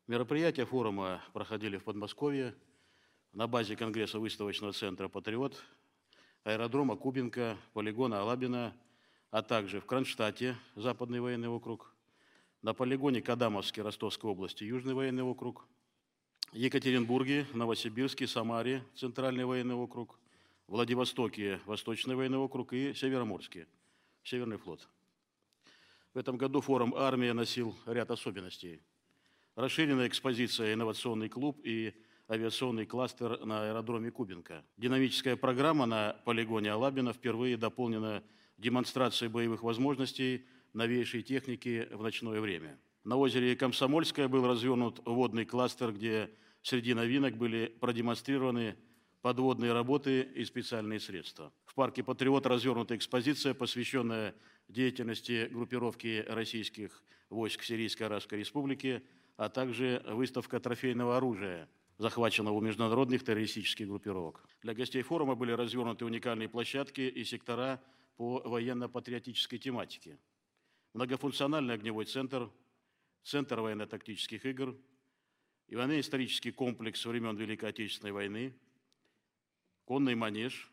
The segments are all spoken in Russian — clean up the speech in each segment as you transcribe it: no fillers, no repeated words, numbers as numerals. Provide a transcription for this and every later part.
Мероприятия форума проходили в Подмосковье на базе Конгресса выставочного центра «Патриот», аэродрома Кубинка, полигона Алабино, а также в Кронштадте, Западный военный округ, на полигоне Кадамовский Ростовской области, Южный военный округ, Екатеринбурге, Новосибирске, Самаре, Центральный военный округ, Владивостоке, Восточный военный округ и Североморске, Северный флот. В этом году форум «Армия» носил ряд особенностей. Расширенная экспозиция «Инновационный клуб» и авиационный кластер на аэродроме Кубинка. Динамическая программа на полигоне Алабино впервые дополнена демонстрацией боевых возможностей новейшей техники в ночное время. На озере Комсомольское был развернут водный кластер, где среди новинок были продемонстрированы подводные работы и специальные средства. В парке «Патриот» развернута экспозиция, посвященная деятельности группировки российских войск Сирийской Арабской Республики, а также выставка трофейного оружия, захваченного у международных террористических группировок. Для гостей форума были развернуты уникальные площадки и сектора по военно-патриотической тематике. Многофункциональный огневой центр, центр военно-тактических игр, и военно-исторический комплекс времен Великой Отечественной войны, конный манеж,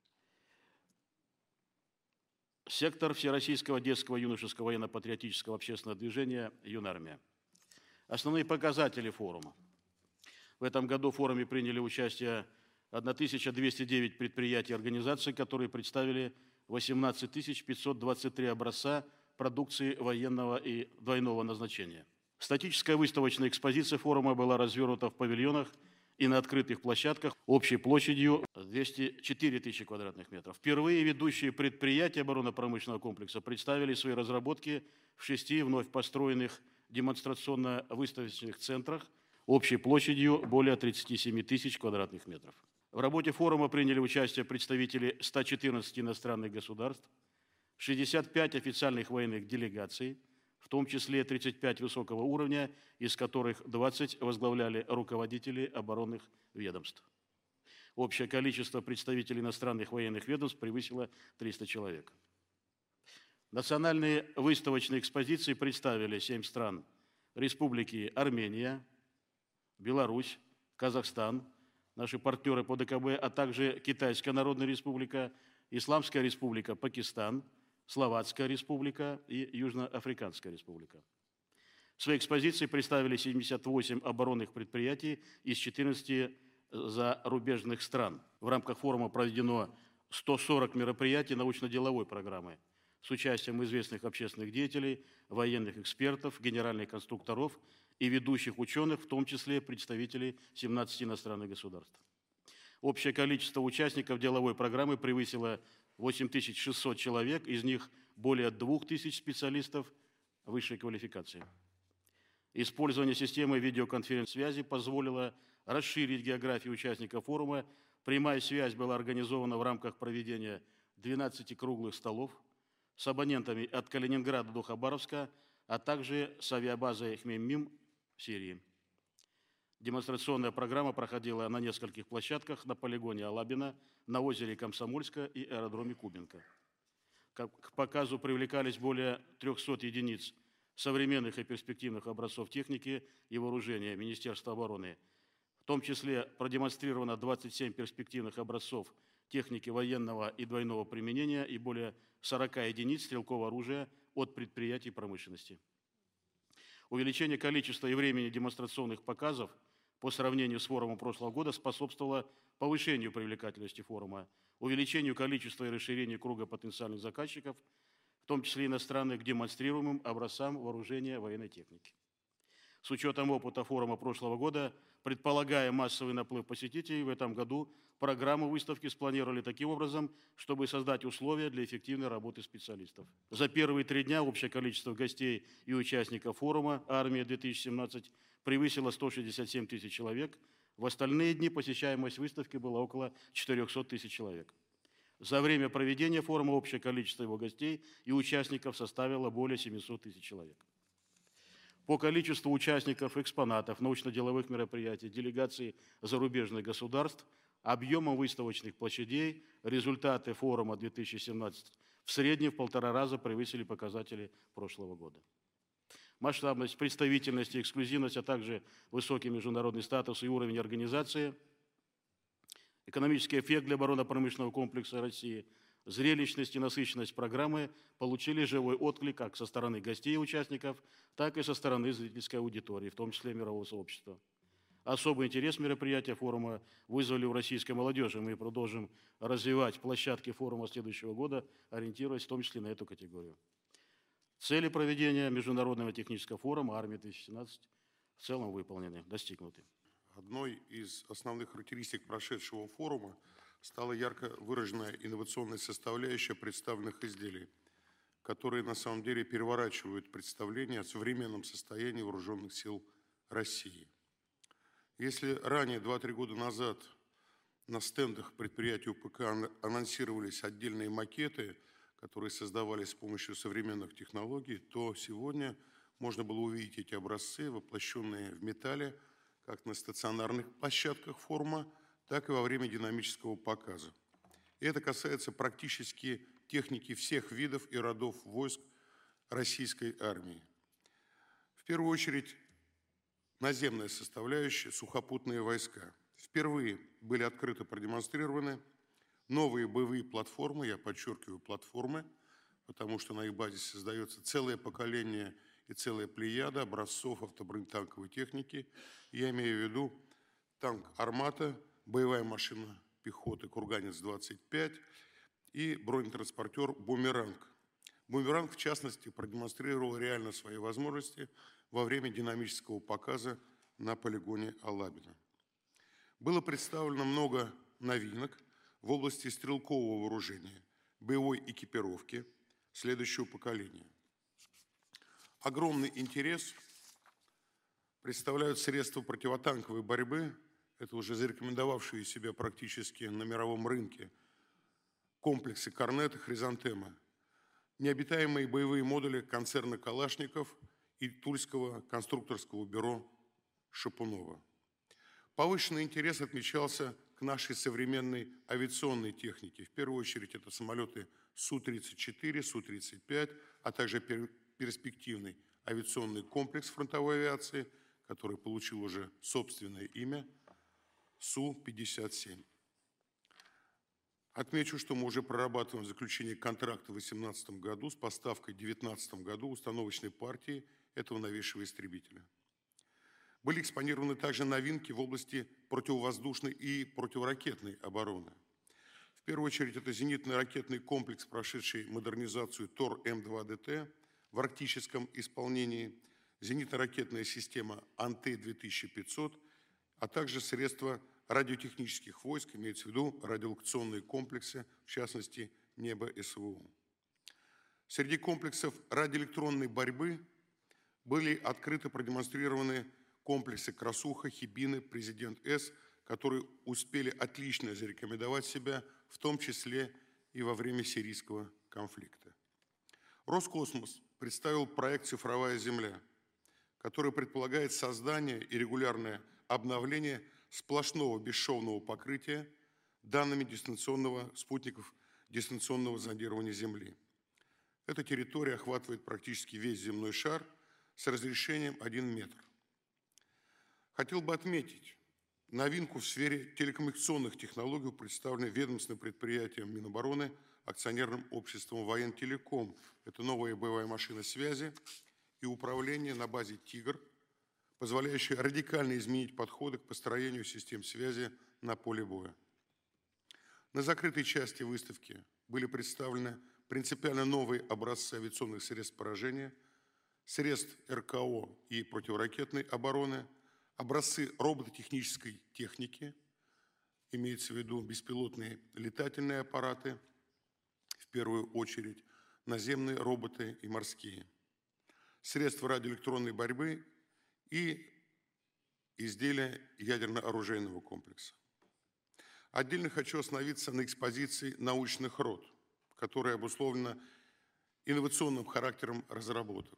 сектор Всероссийского детского юношеского военно-патриотического общественного движения «Юнармия». Основные показатели форума. В этом году в форуме приняли участие 1209 предприятий и организаций, которые представили 18 523 образца продукции военного и двойного назначения. Статическая выставочная экспозиция форума была развернута в павильонах и на открытых площадках общей площадью 204 тысячи квадратных метров. Впервые ведущие предприятия оборонно-промышленного комплекса представили свои разработки в 6 вновь построенных демонстрационно-выставочных центрах общей площадью более 37 тысяч квадратных метров. В работе форума приняли участие представители 114 иностранных государств, 65 официальных военных делегаций, в том числе 35 высокого уровня, из которых 20 возглавляли руководители оборонных ведомств. Общее количество представителей иностранных военных ведомств превысило 300 человек. Национальные выставочные экспозиции представили 7 стран: республики Армения, Беларусь, Казахстан, наши партнеры по ДКБ, а также Китайская Народная Республика, Исламская Республика Пакистан, Словацкая Республика и Южноафриканская Республика. В своей экспозиции представили 78 оборонных предприятий из 14 зарубежных стран. В рамках форума проведено 140 мероприятий научно-деловой программы с участием известных общественных деятелей, военных экспертов, генеральных конструкторов и ведущих ученых, в том числе представителей 17 иностранных государств. Общее количество участников деловой программы превысило 8600 человек, из них более 2000 специалистов высшей квалификации. Использование системы видеоконференц-связи позволило расширить географию участников форума. Прямая связь была организована в рамках проведения 12 круглых столов с абонентами от Калининграда до Хабаровска, а также с авиабазой Хмеймим в Сирии. Демонстрационная программа проходила на нескольких площадках: на полигоне Алабино, на озере Комсомольска и аэродроме Кубинка. К показу привлекались более 300 единиц современных и перспективных образцов техники и вооружения Министерства обороны. В том числе продемонстрировано 27 перспективных образцов техники военного и двойного применения и более 40 единиц стрелкового оружия от предприятий промышленности. Увеличение количества и времени демонстрационных показов по сравнению с форумом прошлого года способствовало повышению привлекательности форума, увеличению количества и расширению круга потенциальных заказчиков, в том числе иностранных, к демонстрируемым образцам вооружения военной техники. С учетом опыта форума прошлого года, предполагая массовый наплыв посетителей, в этом году программу выставки спланировали таким образом, чтобы создать условия для эффективной работы специалистов. За первые 3 дня общее количество гостей и участников форума «Армия-2017» превысило 167 тысяч человек. В остальные дни посещаемость выставки была около 400 тысяч человек. За время проведения форума общее количество его гостей и участников составило более 700 тысяч человек. По количеству участников, экспонатов, научно-деловых мероприятий, делегаций зарубежных государств, объемом выставочных площадей результаты форума 2017 в среднем в 1,5 раза превысили показатели прошлого года. масштабность, представительность и эксклюзивность, а также высокий международный статус и уровень организации, экономический эффект для оборонно-промышленного комплекса России, зрелищность и насыщенность программы получили живой отклик как со стороны гостей и участников, так и со стороны зрительской аудитории, в том числе мирового сообщества. Особый интерес мероприятия форума вызвали у российской молодежи. Мы продолжим развивать площадки форума следующего года, ориентируясь в том числе на эту категорию. Цели проведения Международного технического форума «Армия-2017» в целом выполнены, достигнуты. Одной из основных характеристик прошедшего форума стала ярко выраженная инновационная составляющая представленных изделий, которые на самом деле переворачивают представление о современном состоянии вооруженных сил России. Если ранее, 2-3 года назад, на стендах предприятий УПК анонсировались отдельные макеты, которые создавались с помощью современных технологий, то сегодня можно было увидеть эти образцы, воплощенные в металле, как на стационарных площадках форума, так и во время динамического показа. И это касается практически техники всех видов и родов войск российской армии. В первую очередь, наземная составляющая, сухопутные войска. Впервые были открыто продемонстрированы новые боевые платформы, я подчеркиваю платформы, потому что на их базе создается целое поколение и целая плеяда образцов автобронетанковой техники. Я имею в виду танк «Армата», боевая машина пехоты «Курганец-25» и бронетранспортер «Бумеранг». «Бумеранг», в частности, продемонстрировал реально свои возможности во время динамического показа на полигоне Алабино. Было представлено много новинок в области стрелкового вооружения, боевой экипировки следующего поколения. Огромный интерес представляют средства противотанковой борьбы, это уже зарекомендовавшие себя практически на мировом рынке комплексы «Корнет» и «Хризантема», необитаемые боевые модули концерна «Калашников» и Тульского конструкторского бюро Шапунова. Повышенный интерес отмечался к нашей современной авиационной технике. В первую очередь это самолеты Су-34, Су-35, а также перспективный авиационный комплекс фронтовой авиации, который получил уже собственное имя Су-57. Отмечу, что мы уже прорабатываем заключение контракта в 2018 году с поставкой в 2019 году установочной партии этого новейшего истребителя. Были экспонированы также новинки в области противовоздушной и противоракетной обороны. В первую очередь это зенитный ракетный комплекс, прошедший модернизацию ТОР-М2ДТ в арктическом исполнении, зенитно-ракетная система АНТ-2500, а также средства радиотехнических войск, имеется в виду радиолокационные комплексы, в частности, небо СВО. Среди комплексов радиоэлектронной борьбы были открыто продемонстрированы комплексы «Красуха», «Хибины», «Президент-С», которые успели отлично зарекомендовать себя, в том числе и во время сирийского конфликта. Роскосмос представил проект «Цифровая Земля», который предполагает создание и регулярное обновление сплошного бесшовного покрытия данными дистанционного спутников дистанционного зондирования Земли. Эта территория охватывает практически весь земной шар с разрешением 1 метр. Хотел бы отметить новинку в сфере телекоммуникационных технологий, представленной ведомственным предприятием Минобороны, акционерным обществом «Воентелеком». Это новая боевая машина связи и управления на базе «Тигр», позволяющая радикально изменить подходы к построению систем связи на поле боя. На закрытой части выставки были представлены принципиально новые образцы авиационных средств поражения, средств РКО и противоракетной обороны, образцы робототехнической техники, имеется в виду беспилотные летательные аппараты, в первую очередь наземные роботы и морские, средства радиоэлектронной борьбы и изделия ядерно-оружейного комплекса. Отдельно хочу остановиться на экспозиции научных род, которая обусловлена инновационным характером разработок.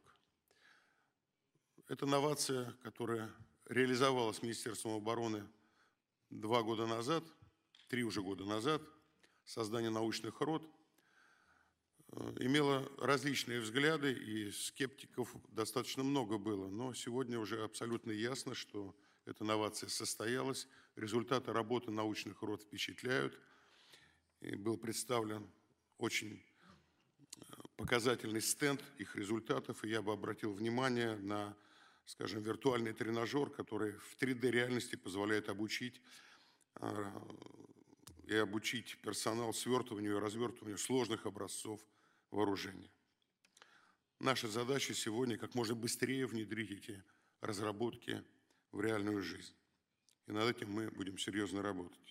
Это новация, которая реализовалась Министерством обороны 2 года назад, 3 уже года назад, создание научных род. имела различные взгляды, и скептиков достаточно много было. Но сегодня уже абсолютно ясно, что эта новация состоялась. Результаты работы научных род впечатляют. И был представлен очень показательный стенд их результатов. И я бы обратил внимание на, скажем, виртуальный тренажер, который в 3D-реальности позволяет обучить персонал свертыванию и развертыванию сложных образцов вооружения. Наша задача сегодня как можно быстрее внедрить эти разработки в реальную жизнь. И над этим мы будем серьезно работать.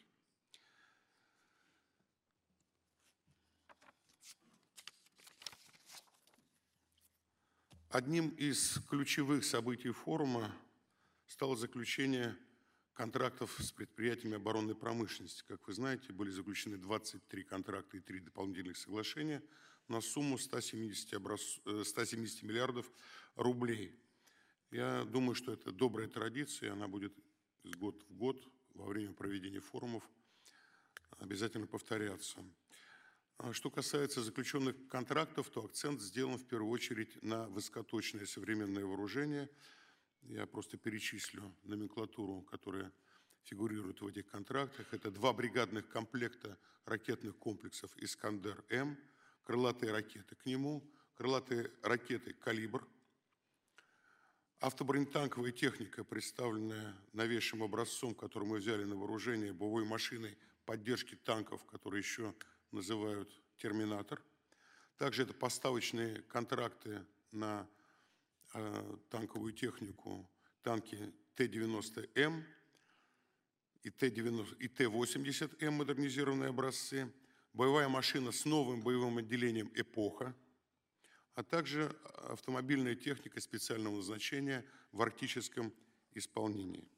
Одним из ключевых событий форума стало заключение контрактов с предприятиями оборонной промышленности. Как вы знаете, были заключены 23 контракта и 3 дополнительных соглашения на сумму 170 миллиардов рублей. Я думаю, что это добрая традиция, она будет из года в год во время проведения форумов обязательно повторяться. Что касается заключенных контрактов, то акцент сделан в первую очередь на высокоточное современное вооружение. Я просто перечислю номенклатуру, которая фигурирует в этих контрактах. Это 2 бригадных комплекта ракетных комплексов «Искандер-М», крылатые ракеты к нему, крылатые ракеты «Калибр», автобронетанковая техника, представленная новейшим образцом, который мы взяли на вооружение, боевой машиной поддержки танков, которые еще называют «Терминатор». Также это поставочные контракты на танковую технику, танки Т-90М и Т-80М, модернизированные образцы, боевая машина с новым боевым отделением «Эпоха», а также автомобильная техника специального назначения в арктическом исполнении.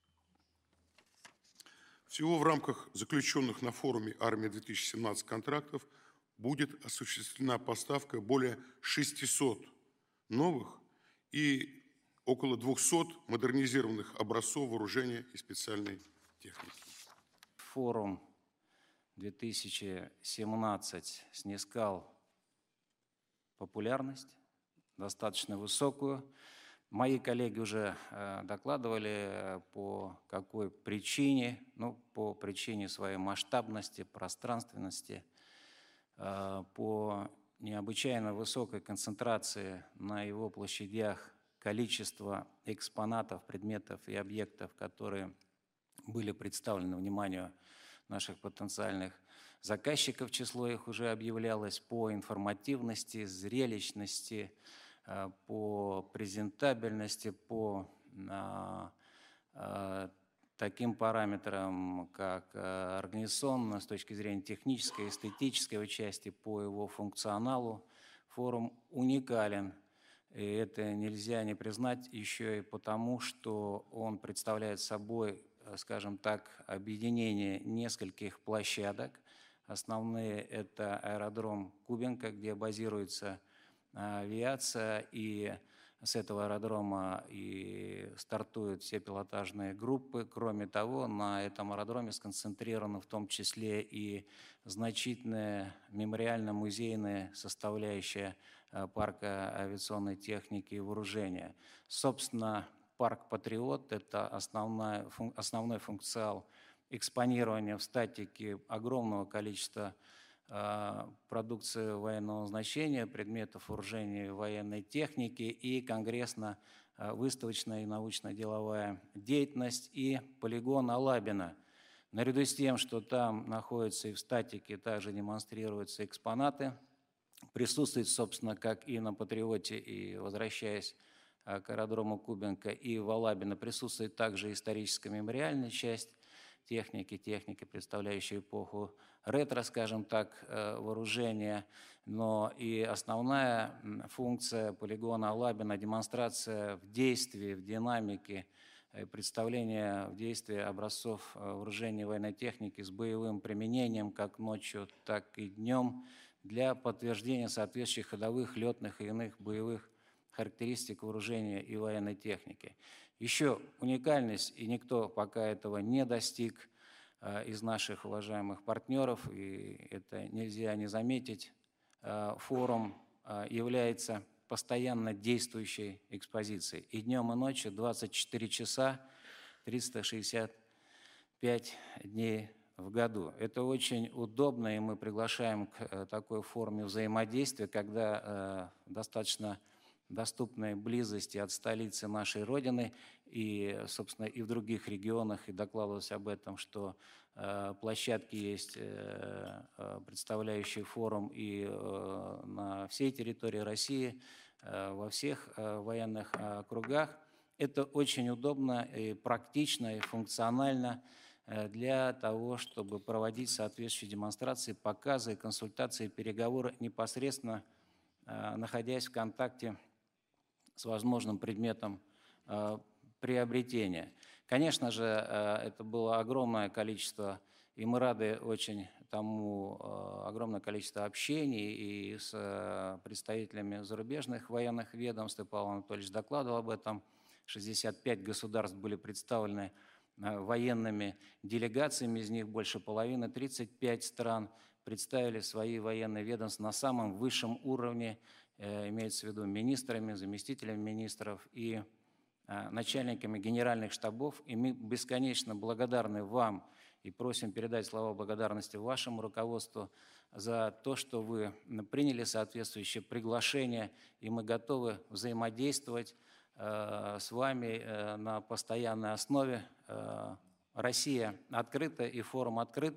Всего в рамках заключенных на форуме «Армия-2017» контрактов будет осуществлена поставка более 600 новых и около 200 модернизированных образцов вооружения и специальной техники. Форум 2017 снискал популярность, достаточно высокую. Мои коллеги уже докладывали, по какой причине. По причине своей масштабности, пространственности, по необычайно высокой концентрации на его площадях количества экспонатов, предметов и объектов, которые были представлены вниманию наших потенциальных заказчиков. Число их уже объявлялось по информативности, зрелищности, по презентабельности, по таким параметрам, как организационно, с точки зрения технической, эстетической части, по его функционалу. Форум уникален. И это нельзя не признать еще и потому, что он представляет собой, скажем так, объединение нескольких площадок. Основные – это аэродром Кубинка, где базируется авиация, и с этого аэродрома и стартуют все пилотажные группы. Кроме того, на этом аэродроме сконцентрирована в том числе и значительная мемориально-музейная составляющая парка авиационной техники и вооружения. Собственно, парк «Патриот» – это основной функционал экспонирования в статике огромного количества продукции военного назначения, предметов вооружения и военной техники и конгрессно-выставочная и научно-деловая деятельность и полигон Алабино. Наряду с тем, что там находится и в статике, также демонстрируются экспонаты, присутствует, собственно, как и на «Патриоте», и возвращаясь к аэродрому Кубинка, и в Алабино присутствует также историческая мемориальная часть техники, представляющей эпоху ретро, скажем так, вооружения, но и основная функция полигона Алабино – демонстрация в действии, в динамике, представление в действии образцов вооружения и военной техники с боевым применением как ночью, так и днем для подтверждения соответствующих ходовых, летных и иных боевых характеристик вооружения и военной техники. Еще уникальность, и никто пока этого не достиг из наших уважаемых партнеров, и это нельзя не заметить, форум является постоянно действующей экспозицией. И днем, и ночью, 24 часа, 365 дней в году. Это очень удобно, и мы приглашаем к такой форме взаимодействия, когда достаточно доступной близости от столицы нашей Родины и, собственно, и в других регионах, и докладывалось об этом, что площадки есть, представляющие форум и на всей территории России, во всех военных округах. Это очень удобно и практично, и функционально для того, чтобы проводить соответствующие демонстрации, показы, консультации, переговоры, непосредственно находясь в контакте с возможным предметом приобретения. Конечно же, это было огромное количество, и мы рады очень тому, огромное количество общений и с представителями зарубежных военных ведомств. И Павел Анатольевич докладывал об этом. 65 государств были представлены военными делегациями, из них больше половины, 35 стран представили свои военные ведомства на самом высшем уровне, имеется в виду министрами, заместителями министров и начальниками генеральных штабов. И мы бесконечно благодарны вам и просим передать слова благодарности вашему руководству за то, что вы приняли соответствующее приглашение, и мы готовы взаимодействовать с вами на постоянной основе. Россия открыта, и форум открыт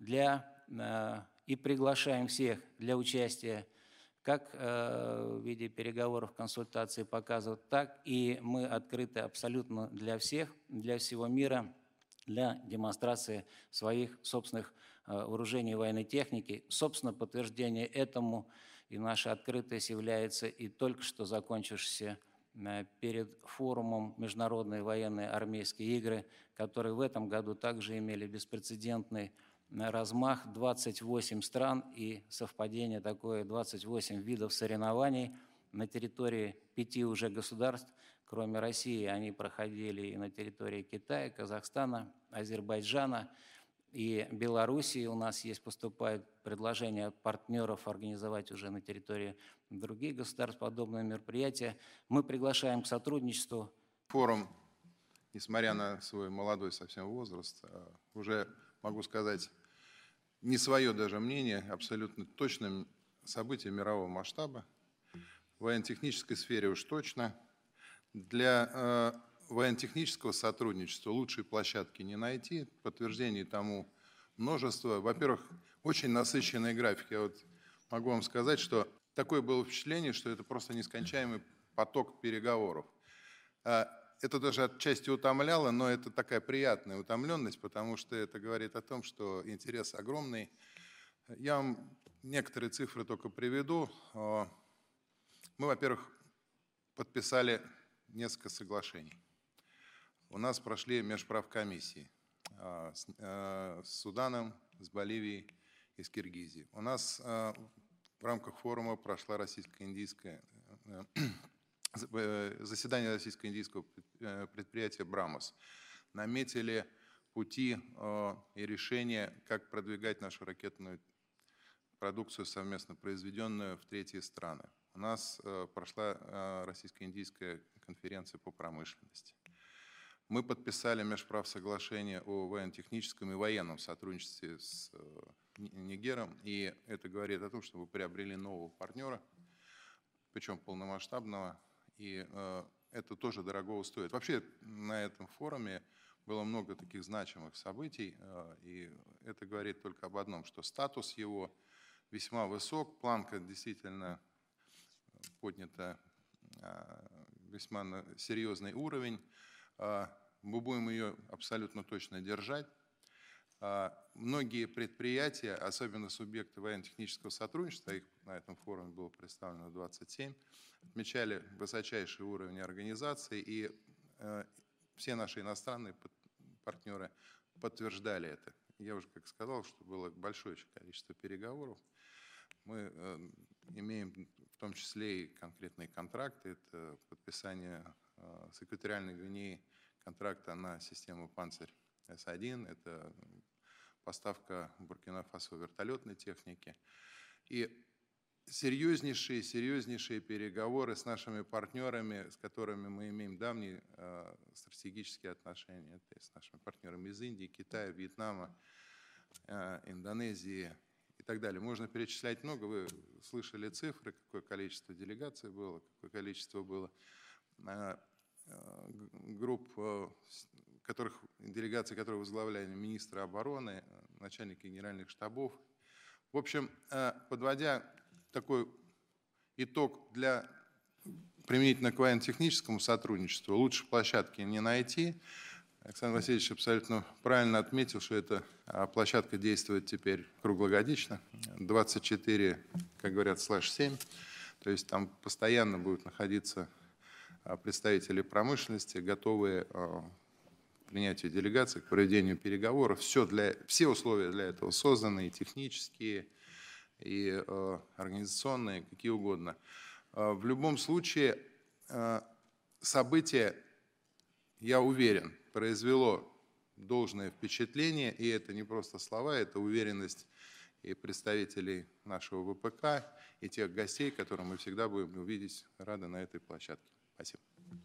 и приглашаем всех для участия как в виде переговоров, консультаций, показов, так и мы открыты абсолютно для всех, для всего мира, для демонстрации своих собственных вооружений и военной техники. Собственно, подтверждение этому и наша открытость является и только что закончившийся перед форумом Международные военные армейские игры, которые в этом году также имели беспрецедентный размах, 28 стран и совпадение такое, 28 видов соревнований на территории 5 уже государств, кроме России. Они проходили и на территории Китая, Казахстана, Азербайджана и Белоруссии. У нас поступают предложения от партнеров организовать уже на территории других государств подобные мероприятия. Мы приглашаем к сотрудничеству. Форум, несмотря на свой молодой совсем возраст, уже, могу сказать, не свое даже мнение, абсолютно точное событие мирового масштаба. В военно-технической сфере уж точно. Для военно-технического сотрудничества лучшей площадки не найти. Подтверждений тому множество. Во-первых, очень насыщенный график. Я могу вам сказать, что такое было впечатление, что это просто нескончаемый поток переговоров. Это даже отчасти утомляло, но это такая приятная утомленность, потому что это говорит о том, что интерес огромный. Я вам некоторые цифры только приведу. Мы, во-первых, подписали несколько соглашений. У нас прошли межправкомиссии с Суданом, с Боливией и с Киргизией. У нас в рамках форума прошла заседание российско-индийского предприятия «Брамос». Наметили пути и решения, как продвигать нашу ракетную продукцию, совместно произведенную в третьи страны. У нас прошла российско-индийская конференция по промышленности. Мы подписали межправсоглашение о военно-техническом и военном сотрудничестве с Нигером, и это говорит о том, что мы приобрели нового партнера, причем полномасштабного, и это тоже дорого стоит. Вообще на этом форуме было много таких значимых событий, и это говорит только об одном, что статус его весьма высок, планка действительно поднята весьма на серьезный уровень. Мы будем ее абсолютно точно держать. Многие предприятия, особенно субъекты военно-технического сотрудничества, их на этом форуме было представлено 27, отмечали высочайший уровень организации, и все наши иностранные партнеры подтверждали это. Я уже как сказал, что было большое количество переговоров. Мы имеем в том числе и конкретные контракты. Это подписание с Экваториальной Гвинеей контракта на систему «Панцирь-С1», это поставка в Буркина-Фасо вертолетной техники. И серьезнейшие переговоры с нашими партнерами, с которыми мы имеем давние стратегические отношения. Это с нашими партнерами из Индии, Китая, Вьетнама, Индонезии и так далее. Можно перечислять много. Вы слышали цифры, какое количество делегаций было, какое количество было групп, делегаций, которые возглавляли министры обороны, начальники генеральных штабов. В общем, подводя такой итог применительно к военно-техническому сотрудничеству, лучше площадки не найти. Александр Васильевич абсолютно правильно отметил, что эта площадка действует теперь круглогодично, 24, как говорят, /7. То есть там постоянно будут находиться представители промышленности, готовые к принятию делегаций, к проведению переговоров. Все условия для этого созданы, и технические, и организационные, какие угодно. В любом случае, событие, я уверен, произвело должное впечатление, и это не просто слова, это уверенность и представителей нашего ВПК, и тех гостей, которых мы всегда будем увидеть рады на этой площадке. Спасибо.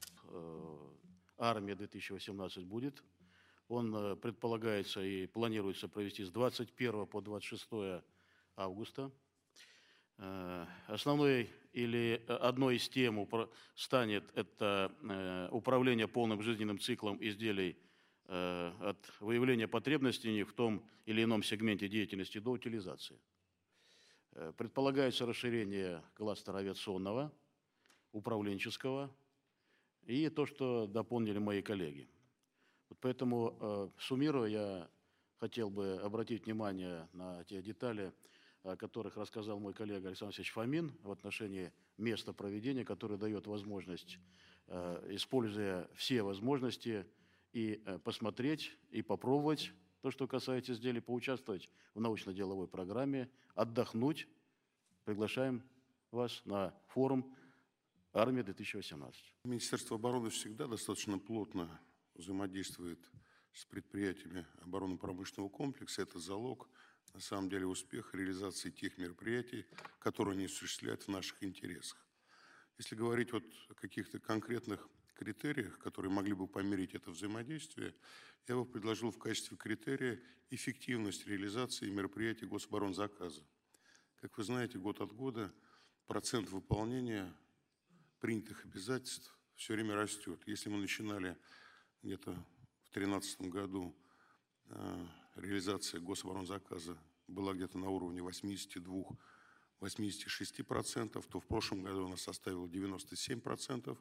Армия 2018 будет. Он предполагается и планируется провести с 21 по 26 августа. Основной или одной из тем станет это управление полным жизненным циклом изделий от выявления потребностей в них в том или ином сегменте деятельности до утилизации. Предполагается расширение кластера авиационного, управленческого и то, что дополнили мои коллеги. Вот поэтому, суммируя, я хотел бы обратить внимание на те детали, о которых рассказал мой коллега Александр Алексеевич Фомин в отношении места проведения, которое дает возможность, используя все возможности, и посмотреть, и попробовать то, что касается изделий, поучаствовать в научно-деловой программе, отдохнуть. Приглашаем вас на форум «Армия-2018». Министерство обороны всегда достаточно плотно взаимодействует с предприятиями оборонно-промышленного комплекса. Это залог, на самом деле, успеха реализации тех мероприятий, которые они осуществляют в наших интересах. Если говорить вот о каких-то конкретных критериях, которые могли бы померить это взаимодействие, я бы предложил в качестве критерия эффективность реализации мероприятий гособоронзаказа. Как вы знаете, год от года процент выполнения принятых обязательств все время растет. Если мы начинали где-то в 2013 году, реализация гособоронзаказа была где-то на уровне 82-86%, то в прошлом году она составила 97%.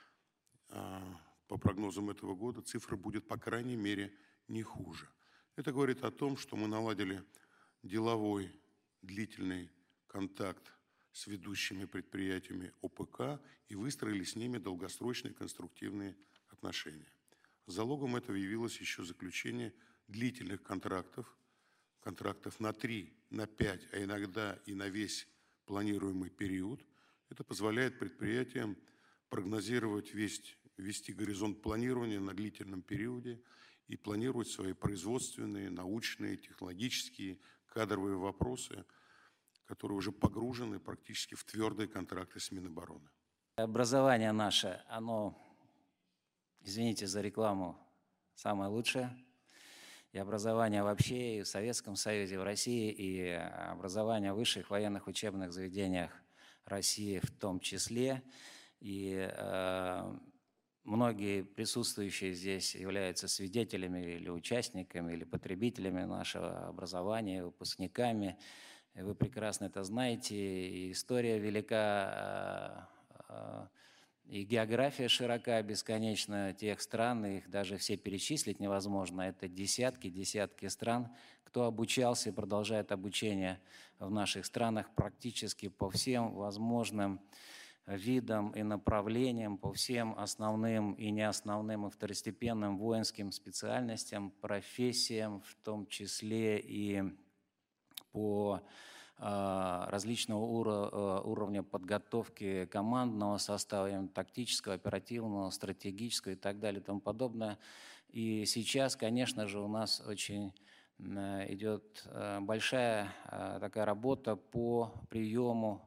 По прогнозам этого года цифра будет, по крайней мере, не хуже. Это говорит о том, что мы наладили деловой, длительный контакт с ведущими предприятиями ОПК и выстроили с ними долгосрочные конструктивные отношения. Залогом этого явилось еще заключение длительных контрактов на 3, на 5, а иногда и на весь планируемый период. Это позволяет предприятиям прогнозировать, вести горизонт планирования на длительном периоде и планировать свои производственные, научные, технологические, кадровые вопросы, которые уже погружены практически в твердые контракты с Минобороны. Образование наше, оно, извините за рекламу, самое лучшее. И образование вообще и в Советском Союзе, в России, и образование в высших военных учебных заведениях России в том числе. И многие присутствующие здесь являются свидетелями или участниками, или потребителями нашего образования, выпускниками. Вы прекрасно это знаете. И история велика, и география широка, бесконечно тех стран, их даже все перечислить невозможно. Это десятки стран, кто обучался и продолжает обучение в наших странах практически по всем возможным видам и направлениям, по всем основным и неосновным и второстепенным воинским специальностям, профессиям, в том числе и по различного уровня подготовки командного состава, тактического, оперативного, стратегического и так далее и тому подобное. И сейчас, конечно же, у нас очень идет большая такая работа по приему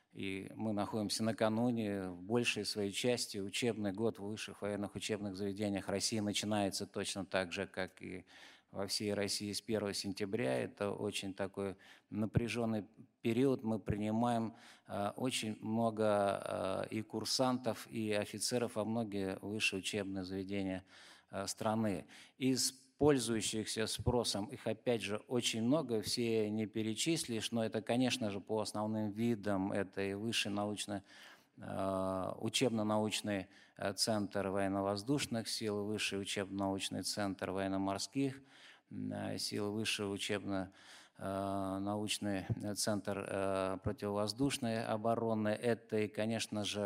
и мы находимся накануне. В большей своей части учебный год в высших военных учебных заведениях России начинается точно так же, как и во всей России с 1 сентября. Это очень такой напряженный период. Мы принимаем очень много и курсантов, и офицеров во многие высшие учебные заведения страны. Из пользующихся спросом, их опять же очень много, все не перечислишь, но это, конечно же, по основным видам, это и высший научный, учебно-научный центр военно-воздушных сил, высший учебно-научный центр военно-морских сил, высший учебно-научный центр противовоздушной обороны, это и, конечно же,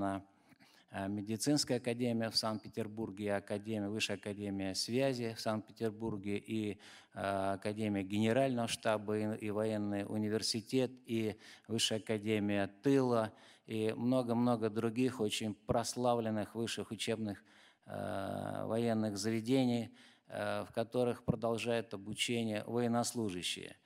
военно-медицинская академия в Санкт-Петербурге, Высшая академия связи в Санкт-Петербурге и Академия Генерального штаба, и военный университет, и Высшая академия тыла, и много-много других очень прославленных высших учебных военных заведений, в которых продолжают обучение военнослужащие.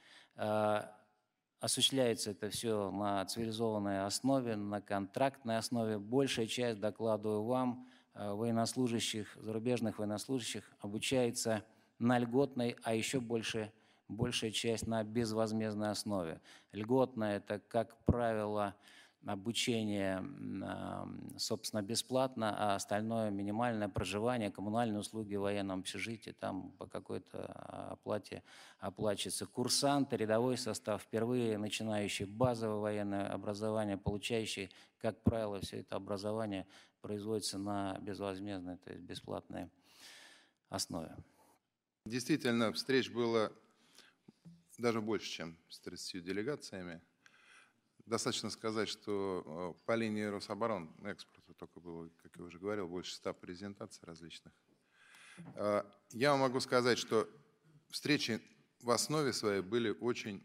Осуществляется это все на цивилизованной основе, на контрактной основе. Большая часть, докладываю вам, военнослужащих, зарубежных военнослужащих обучается на льготной, а еще большая часть на безвозмездной основе. Льготная – это, как правило, обучение, собственно, бесплатно, а остальное минимальное проживание, коммунальные услуги в военном общежитии, там по какой-то оплате оплачивается. Курсанты, рядовой состав, впервые начинающий базовое военное образование, получающий, как правило, все это образование производится на безвозмездной, то есть бесплатной основе. Действительно, встреч было даже больше, чем с 30 делегациями. Достаточно сказать, что по линии Рособоронэкспорта только было, как я уже говорил, больше 100 презентаций различных. Я вам могу сказать, что встречи в основе своей были очень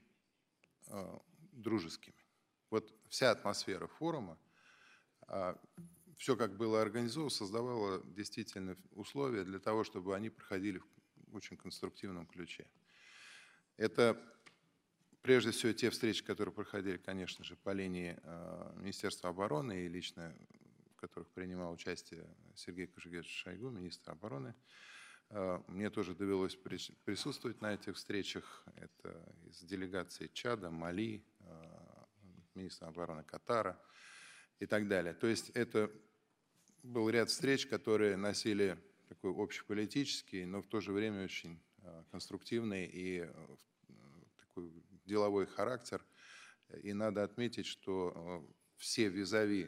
дружескими. Вот вся атмосфера форума, все, как было организовано, создавало действительно условия для того, чтобы они проходили в очень конструктивном ключе. Это прежде всего те встречи, которые проходили, конечно же, по линии Министерства обороны и лично, в которых принимал участие Сергей Кожегетович Шойгу, министр обороны. Мне тоже довелось присутствовать на этих встречах. Это из делегаций Чада, Мали, министра обороны Катара и так далее. То есть это был ряд встреч, которые носили такой общеполитический, но в то же время очень конструктивный и такой деловой характер. И надо отметить, что все визави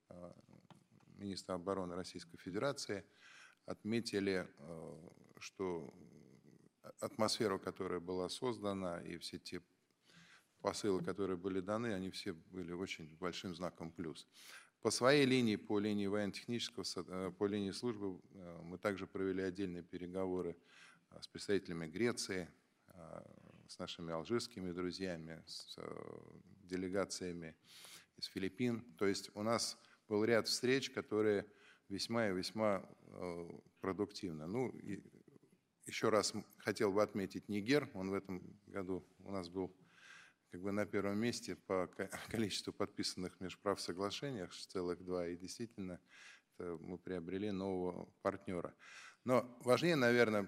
министра обороны Российской Федерации отметили, что атмосфера, которая была создана, и все те посылы, которые были даны, они все были очень большим знаком плюс. По своей линии, по линии военно-технического, по линии службы, мы также провели отдельные переговоры с представителями Греции, с нашими алжирскими друзьями, с делегациями из Филиппин. То есть у нас был ряд встреч, которые весьма и весьма продуктивны. Ну, и еще раз хотел бы отметить Нигер. Он в этом году у нас был как бы на первом месте по количеству подписанных межправсоглашениях, целых 2, и действительно мы приобрели нового партнера. Но важнее, наверное,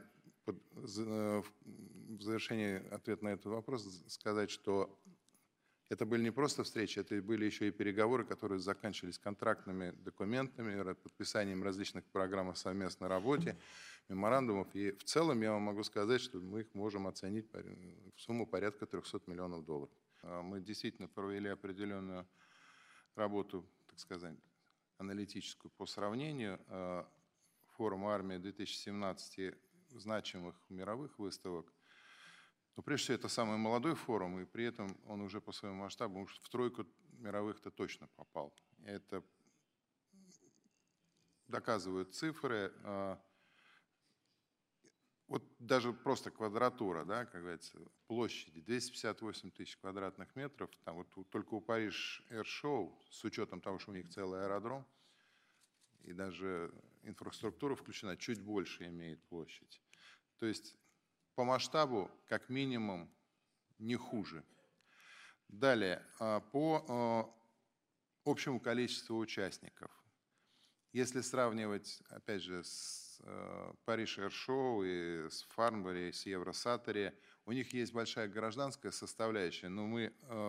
в завершении ответа на этот вопрос сказать, что это были не просто встречи, это были еще и переговоры, которые заканчивались контрактными документами, подписанием различных программ о совместной работе, меморандумов. И в целом я вам могу сказать, что мы их можем оценить в сумму порядка $300 миллионов. Мы действительно провели определенную работу, так сказать, аналитическую по сравнению форума «Армия-2017» и значимых мировых выставок. Но прежде всего это самый молодой форум, и при этом он уже по своему масштабу уж в тройку мировых-то точно попал. Это доказывают цифры. Вот даже просто квадратура, да, как говорится, площади 258 тысяч квадратных метров. Там вот только у Париж Air Show, с учетом того, что у них целый аэродром, и даже инфраструктура включена, чуть больше имеет площадь. То есть по масштабу, как минимум, не хуже. Далее, по общему количеству участников. Если сравнивать, опять же, с Париж Air Show и с Farnborough, и с Евросатори, у них есть большая гражданская составляющая, но мы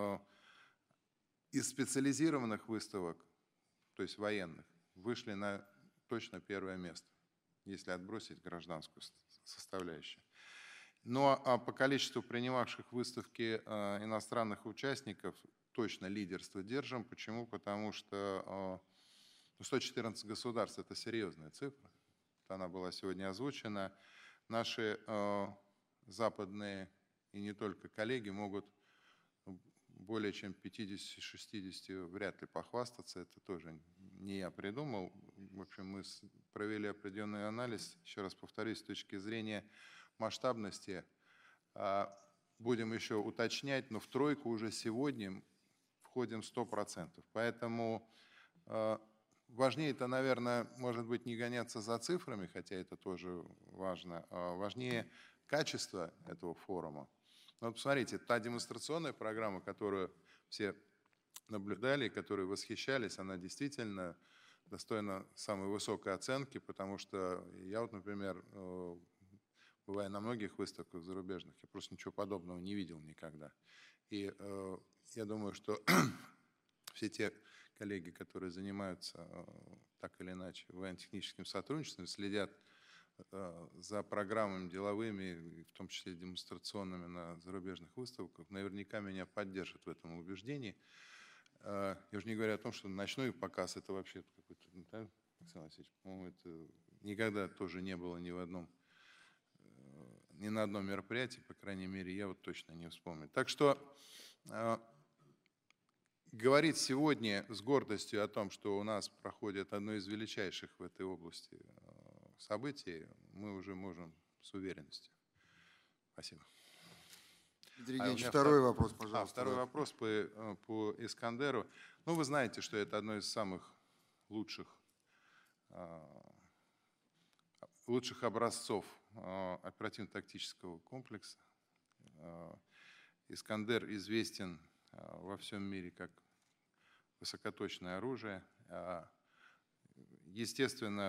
из специализированных выставок, то есть военных, вышли на точно первое место, если отбросить гражданскую составляющую. Но по количеству принимавших выставки иностранных участников точно лидерство держим. Почему? Потому что 114 государств – это серьезная цифра. Она была сегодня озвучена. Наши западные и не только коллеги могут более чем 50-60 вряд ли похвастаться. Это тоже не я придумал. В общем, мы провели определенный анализ, еще раз повторюсь, с точки зрения масштабности. Будем еще уточнять, но в тройку уже сегодня входим 100%. Поэтому важнее это, наверное, может быть, не гоняться за цифрами, хотя это тоже важно, важнее качество этого форума. Вот посмотрите, та демонстрационная программа, которую все наблюдали, которой восхищались, она действительно достойна самой высокой оценки, потому что я вот, например, бывая на многих выставках зарубежных, я просто ничего подобного не видел никогда. И я думаю, что все те коллеги, которые занимаются так или иначе военно-техническим сотрудничеством, следят за программами деловыми, в том числе демонстрационными на зарубежных выставках, наверняка меня поддержат в этом убеждении. Я уже не говорю о том, что ночной показ – это вообще какой-то, да, Александр Васильевич, по-моему, это никогда тоже не было ни на одном мероприятии, по крайней мере, я вот точно не вспомню. Так что говорить сегодня с гордостью о том, что у нас проходит одно из величайших в этой области событий, мы уже можем с уверенностью. Спасибо. Дмитрий Евгеньевич, второй вопрос, пожалуйста. Второй вопрос по Искандеру. Ну, вы знаете, что это одно из самых лучших образцов оперативно-тактического комплекса. Искандер известен во всем мире как высокоточное оружие. Естественно,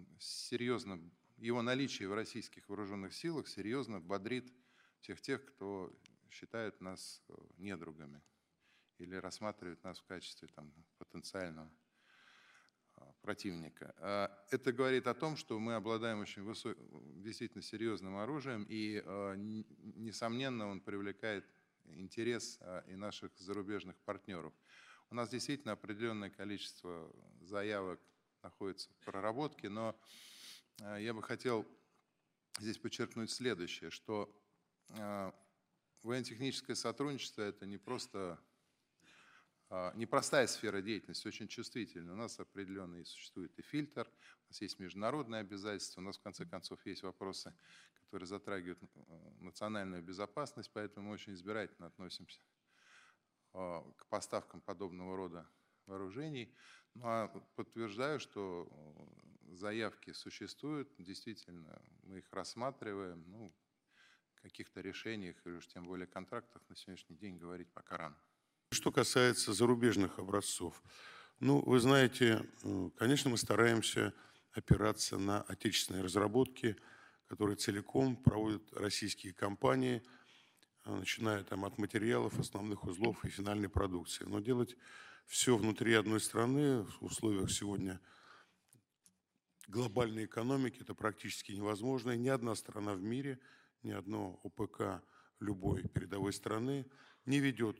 его наличие в российских вооруженных силах серьезно бодрит всех тех, кто считает нас недругами или рассматривает нас в качестве потенциального противника. Это говорит о том, что мы обладаем очень действительно серьезным оружием, и, несомненно, он привлекает интерес и наших зарубежных партнеров. У нас действительно определенное количество заявок находится в проработке, но я бы хотел здесь подчеркнуть следующее, что военно-техническое сотрудничество – это не просто непростая сфера деятельности, очень чувствительная. У нас определенный существует и фильтр, у нас есть международные обязательства, у нас в конце концов есть вопросы, которые затрагивают национальную безопасность, поэтому мы очень избирательно относимся к поставкам подобного рода вооружений. Но подтверждаю, что заявки существуют, действительно, мы их рассматриваем, ну, о каких-то решениях, или уж тем более контрактах на сегодняшний день говорить пока рано. Что касается зарубежных образцов, ну, вы знаете, конечно, мы стараемся опираться на отечественные разработки, которые целиком проводят российские компании, начиная от материалов, основных узлов и финальной продукции. Но делать все внутри одной страны в условиях сегодня глобальной экономики это практически невозможно. И ни одна страна в мире, ни одно ОПК любой передовой страны не ведет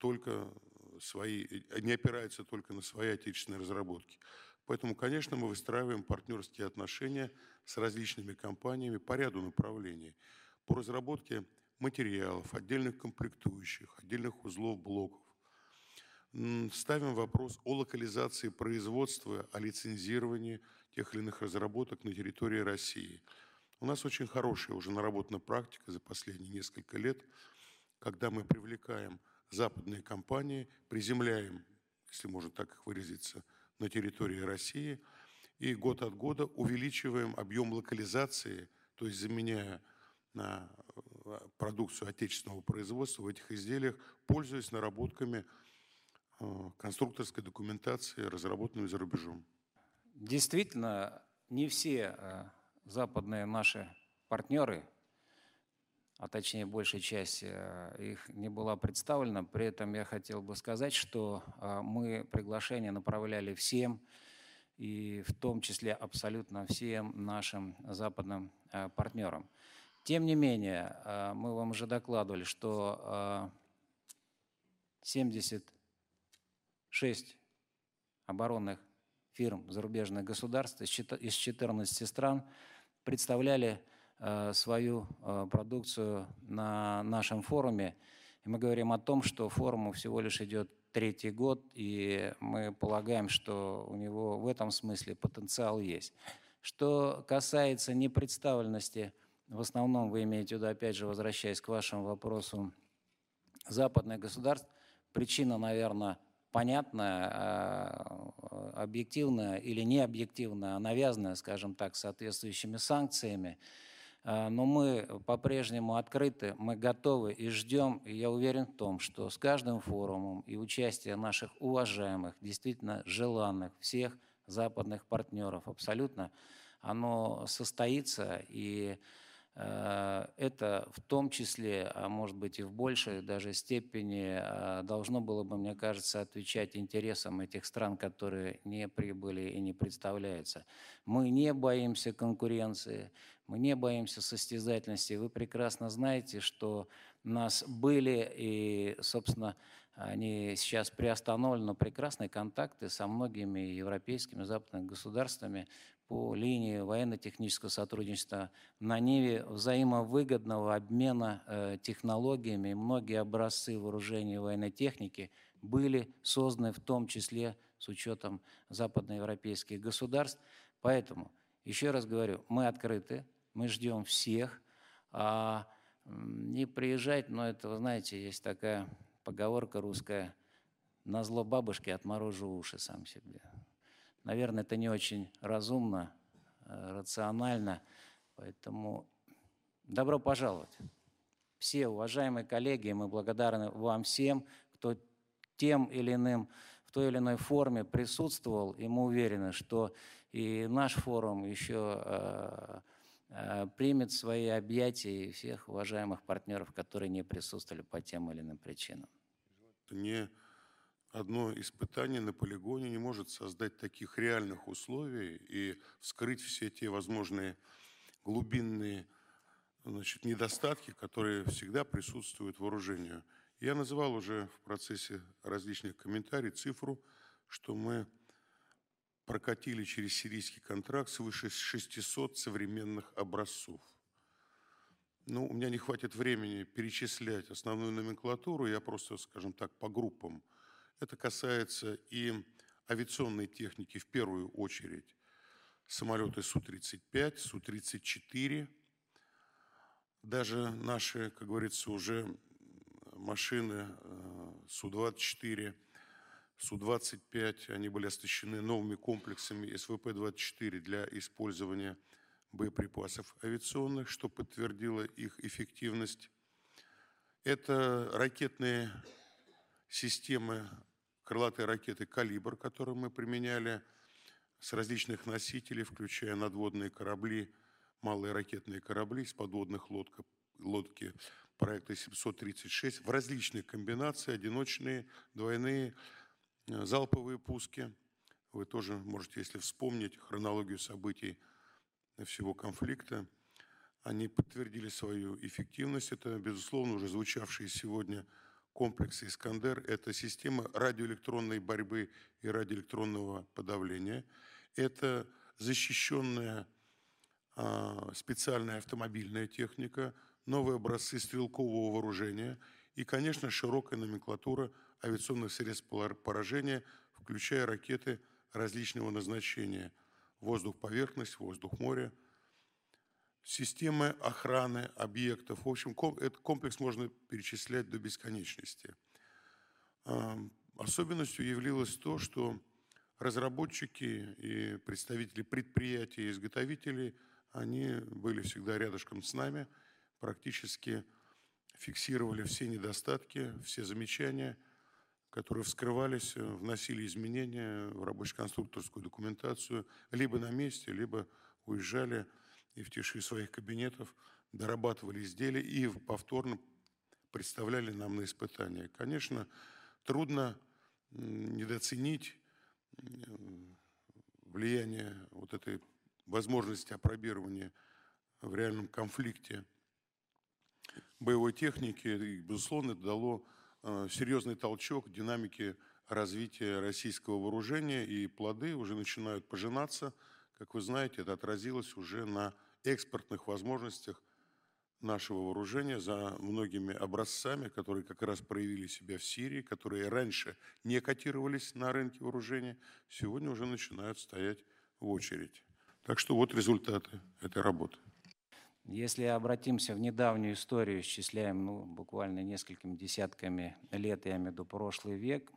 не опирается только на свои отечественные разработки. Поэтому, конечно, мы выстраиваем партнерские отношения с различными компаниями по ряду направлений. По разработке материалов, отдельных комплектующих, отдельных узлов, блоков. Ставим вопрос о локализации производства, о лицензировании тех или иных разработок на территории России. У нас очень хорошая уже наработана практика за последние несколько лет, когда мы привлекаем западные компании, приземляем, если можно так их выразиться, на территории России и год от года увеличиваем объем локализации, то есть заменяя на продукцию отечественного производства в этих изделиях, пользуясь наработками конструкторской документации, разработанной за рубежом. Действительно, не все западные наши партнеры, а точнее большая часть их не была представлена. При этом я хотел бы сказать, что мы приглашение направляли всем, и в том числе абсолютно всем нашим западным партнерам. Тем не менее, мы вам уже докладывали, что 76 оборонных фирм зарубежных государств из 14 стран представляли свою продукцию на нашем форуме. И мы говорим о том, что форуму всего лишь идет 3-й год, и мы полагаем, что у него в этом смысле потенциал есть. Что касается непредставленности, в основном вы имеете в виду, опять же, возвращаясь к вашему вопросу, западных государств, причина, наверное, понятная, объективная или не объективная, навязанная, скажем так, соответствующими санкциями. Но мы по-прежнему открыты, мы готовы и ждем, и я уверен в том, что с каждым форумом и участие наших уважаемых, действительно желанных всех западных партнеров абсолютно, оно состоится, и это в том числе, а может быть и в большей даже степени, должно было бы, мне кажется, отвечать интересам этих стран, которые не прибыли и не представляются. Мы не боимся конкуренции, мы не боимся состязательности. Вы прекрасно знаете, что у нас были и, собственно, они сейчас приостановлены, но прекрасные контакты со многими европейскими западными государствами по линии военно-технического сотрудничества на ниве взаимовыгодного обмена технологиями. Многие образцы вооружений и военной техники были созданы в том числе с учетом западноевропейских государств. Поэтому, еще раз говорю, мы открыты, мы ждем всех. Не приезжать, но это, вы знаете, есть такая поговорка русская: «Назло бабушке отморожу уши сам себе». Наверное, это не очень разумно, рационально, поэтому добро пожаловать. Все уважаемые коллеги, мы благодарны вам всем, кто тем или иным, в той или иной форме присутствовал, и мы уверены, что и наш форум еще примет в свои объятия всех уважаемых партнеров, которые не присутствовали по тем или иным причинам. Одно испытание на полигоне не может создать таких реальных условий и вскрыть все те возможные глубинные, недостатки, которые всегда присутствуют в вооружении. Я называл уже в процессе различных комментариев цифру, что мы прокатили через сирийский контракт свыше 600 современных образцов. У меня не хватит времени перечислять основную номенклатуру, я просто, скажем так, по группам. Это касается и авиационной техники, в первую очередь. Самолеты Су-35, Су-34, даже наши, как говорится, уже машины Су-24, Су-25, они были оснащены новыми комплексами СВП-24 для использования боеприпасов авиационных, что подтвердило их эффективность. Это ракетные системы, крылатые ракеты «Калибр», которые мы применяли с различных носителей, включая надводные корабли, малые ракетные корабли с подводных лодки проекта 736 в различных комбинациях, одиночные, двойные, залповые пуски. Вы тоже можете, если вспомнить хронологию событий всего конфликта, они подтвердили свою эффективность. Это, безусловно, уже звучавшие сегодня комплексы «Искандер». Это система радиоэлектронной борьбы и радиоэлектронного подавления. Это защищенная специальная автомобильная техника, новые образцы стрелкового вооружения и, конечно, широкая номенклатура авиационных средств поражения, включая ракеты различного назначения: воздух-поверхность, воздух-море, системы охраны объектов. В общем, этот комплекс можно перечислять до бесконечности. Особенностью явилось то, что разработчики и представители предприятий и изготовителей, они были всегда рядышком с нами, практически фиксировали все недостатки, все замечания. которые вскрывались, вносили изменения в рабоче-конструкторскую документацию, либо на месте, либо уезжали и в тиши своих кабинетов дорабатывали изделия и повторно представляли нам на испытания. Конечно, трудно недооценить влияние вот этой возможности апробирования в реальном конфликте боевой техники. И, безусловно, это дало серьезный толчок динамике развития российского вооружения, и плоды уже начинают пожинаться. Как вы знаете, это отразилось уже на экспортных возможностях нашего вооружения за многими образцами, которые как раз проявили себя в Сирии, которые раньше не котировались на рынке вооружения, сегодня уже начинают стоять в очередь. Так что вот результаты этой работы. Если обратимся в недавнюю историю, исчисляем буквально несколькими десятками лет, я имею в виду прошлый век,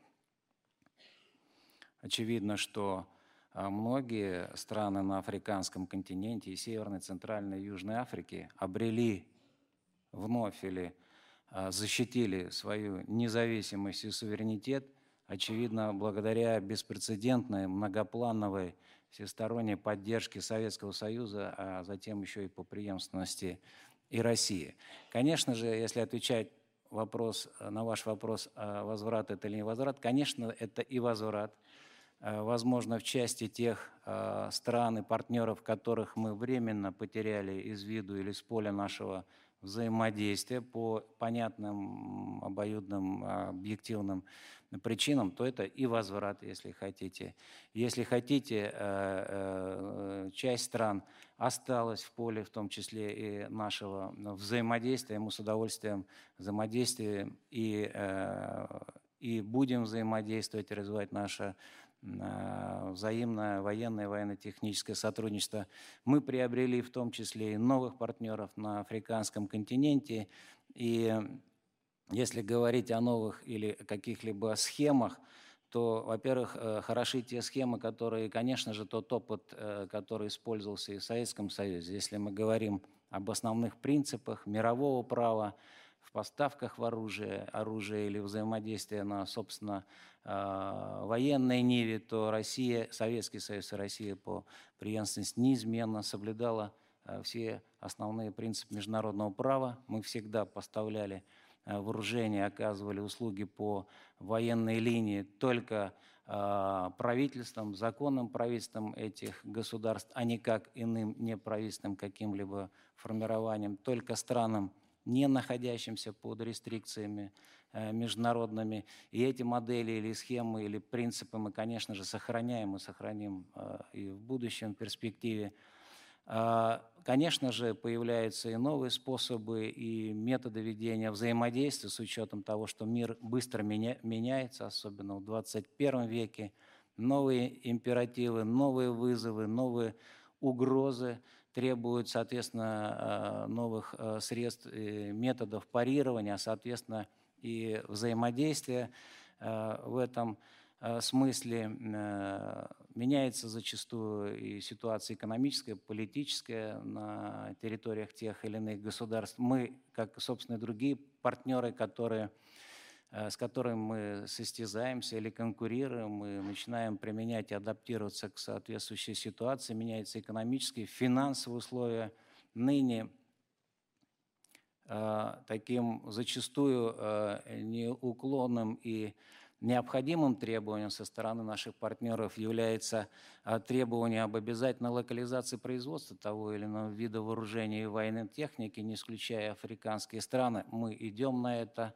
очевидно, что многие страны на африканском континенте и Северной, Центральной и Южной Африки обрели вновь или защитили свою независимость и суверенитет, очевидно, благодаря беспрецедентной, многоплановой, всесторонней поддержке Советского Союза, а затем еще и по преемственности и России. Конечно же, если отвечать на ваш вопрос, возврат это или не возврат, конечно, это и возврат. Возможно, в части тех стран и партнеров, которых мы временно потеряли из виду или с поля нашего взаимодействия по понятным, обоюдным, объективным причинам, то это и возврат, если хотите. Если хотите, часть стран осталась в поле, в том числе и нашего взаимодействия. Мы с удовольствием взаимодействуем и будем взаимодействовать, развивать наше взаимное военное и военно-техническое сотрудничество. Мы приобрели в том числе и новых партнеров на африканском континенте. И если говорить о новых или каких-либо схемах, то, во-первых, хороши те схемы, которые, конечно же, тот опыт, который использовался и в Советском Союзе. Если мы говорим об основных принципах мирового права, в поставках в оружие или взаимодействие на, собственно, военной ниве, то Россия, Советский Союз и Россия по преемственности неизменно соблюдала все основные принципы международного права. Мы всегда поставляли вооружение, оказывали услуги по военной линии только правительством, законным правительством этих государств, а не как иным неправительственным каким-либо формированием, только странам, не находящимся под рестрикциями международными. И эти модели или схемы, или принципы мы, конечно же, сохраняем и сохраним и в будущем, в перспективе. Конечно же, появляются и новые способы и методы ведения взаимодействия с учетом того, что мир быстро меняется, особенно в 21 веке. Новые императивы, новые вызовы, новые угрозы требуют, соответственно, новых средств и методов парирования, соответственно, и взаимодействия в этом смысле. Меняется зачастую и ситуация экономическая, политическая на территориях тех или иных государств. Мы, как, собственно, и другие партнеры, с которыми мы состязаемся или конкурируем, мы начинаем применять и адаптироваться к соответствующей ситуации, меняются экономические, финансовые условия. Ныне таким зачастую неуклонным и необходимым требованием со стороны наших партнеров является требование об обязательной локализации производства того или иного вида вооружения и военной техники, не исключая африканские страны. Мы идем на это.